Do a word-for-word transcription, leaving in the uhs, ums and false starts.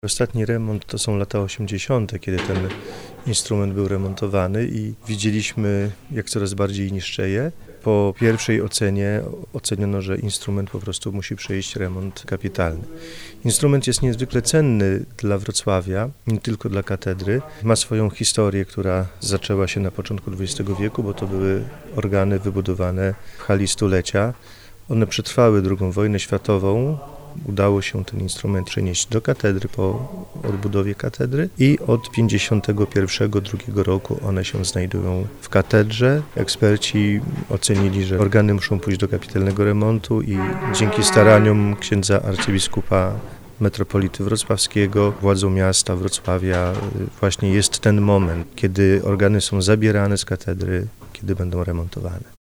Ostatni remont to są lata osiemdziesiąte, kiedy ten instrument był remontowany i widzieliśmy, jak coraz bardziej niszczeje. Po pierwszej ocenie oceniono, że instrument po prostu musi przejść remont kapitalny. Instrument jest niezwykle cenny dla Wrocławia, nie tylko dla katedry. Ma swoją historię, która zaczęła się na początku dwudziestego wieku, bo to były organy wybudowane w hali stulecia. One przetrwały drugą wojnę światową. Udało się ten instrument przenieść do katedry po odbudowie katedry i od pięćdziesiątego pierwszego drugiego roku one się znajdują w katedrze. Eksperci ocenili, że organy muszą pójść do kapitalnego remontu i dzięki staraniom księdza arcybiskupa metropolity wrocławskiego, władzą miasta Wrocławia właśnie jest ten moment, kiedy organy są zabierane z katedry, kiedy będą remontowane.